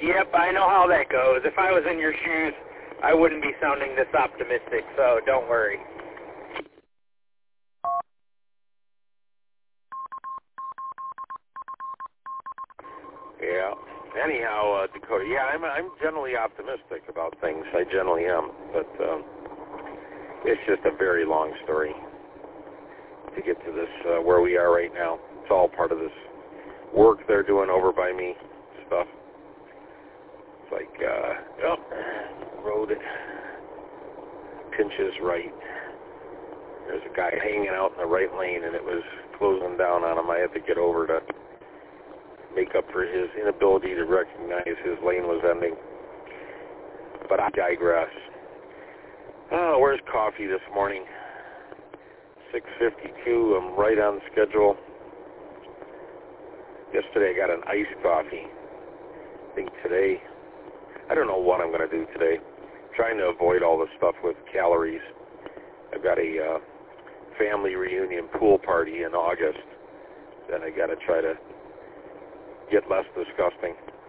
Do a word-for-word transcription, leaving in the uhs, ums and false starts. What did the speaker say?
Yep, I know how that goes. If I was in your shoes, I wouldn't be sounding this optimistic, so don't worry. Yeah. Anyhow, uh, Dakota, yeah, I'm I'm generally optimistic about things. I generally am, but um, it's just a very long story to get to this uh, where we are right now. It's all part of this work they're doing over by me stuff. It's like, uh, oh, road pinches right. There's a guy hanging out in the right lane, and it was closing down on him. I had to get over to make up for his inability to recognize his lane was ending. But I digress. Oh, where's coffee this morning? six fifty-two, I'm right on schedule. Yesterday I got an iced coffee. I think today, I don't know what I'm going to do today. I'm trying to avoid all the stuff with calories. I've got a uh, family reunion pool party in August that I got to try to get less disgusting.